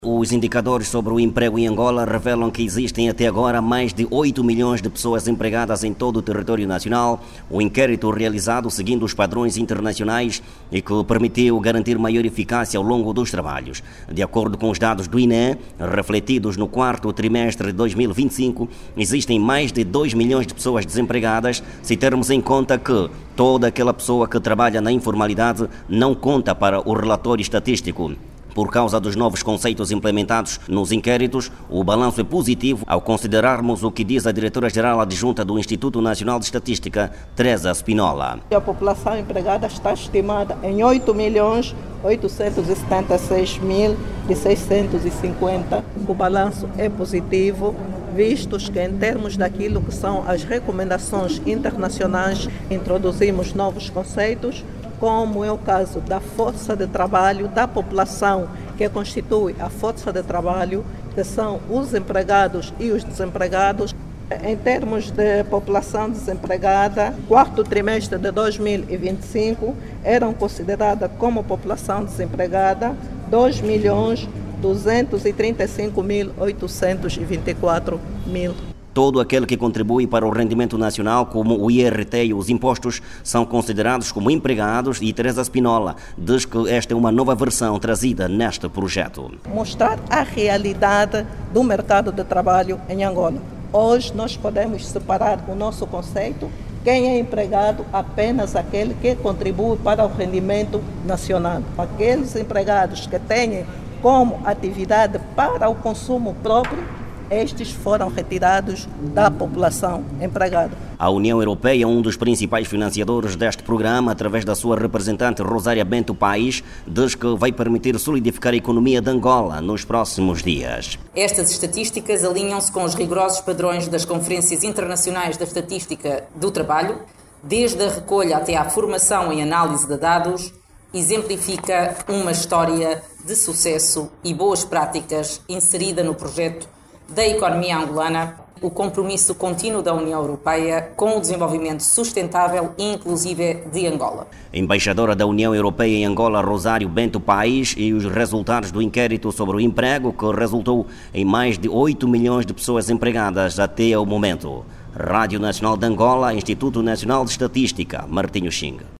Os indicadores sobre o emprego em Angola revelam que existem até agora mais de 8 milhões de pessoas empregadas em todo o território nacional. O inquérito realizado seguindo os padrões internacionais e que permitiu garantir maior eficácia ao longo dos trabalhos. De acordo com os dados do INE, refletidos no quarto trimestre de 2025, existem mais de 2 milhões de pessoas desempregadas, se termos em conta que toda aquela pessoa que trabalha na informalidade não conta para o relatório estatístico. Por causa dos novos conceitos implementados nos inquéritos, o balanço é positivo ao considerarmos o que diz a diretora-geral adjunta do Instituto Nacional de Estatística, Teresa Spinola. A população empregada está estimada em 8.876.650. O balanço é positivo, vistos que em termos daquilo que são as recomendações internacionais, introduzimos novos conceitos, como é o caso da força de trabalho, da população que constitui a força de trabalho, que são os empregados e os desempregados. Em termos de população desempregada, quarto trimestre de 2025, eram consideradas como população desempregada 2.235.824. Todo aquele que contribui para o rendimento nacional, como o IRT e os impostos, são considerados como empregados e Teresa Spinola diz que esta é uma nova versão trazida neste projeto. Mostrar a realidade do mercado de trabalho em Angola. Hoje nós podemos separar o nosso conceito. Quem é empregado? Apenas aquele que contribui para o rendimento nacional. Aqueles empregados que têm como atividade para o consumo próprio, estes foram retirados da população empregada. A União Europeia é um dos principais financiadores deste programa, através da sua representante Rosária Bento Paes, diz que vai permitir solidificar a economia de Angola nos próximos dias. Estas estatísticas alinham-se com os rigorosos padrões das Conferências Internacionais da Estatística do Trabalho, desde a recolha até à formação em análise de dados, exemplifica uma história de sucesso e boas práticas inserida no projeto da economia angolana, o compromisso contínuo da União Europeia com o desenvolvimento sustentável e inclusivo de Angola. A embaixadora da União Europeia em Angola, Rosário Bento Paes, e os resultados do inquérito sobre o emprego, que resultou em mais de 8 milhões de pessoas empregadas até o momento. Rádio Nacional de Angola, Instituto Nacional de Estatística, Martinho Xing.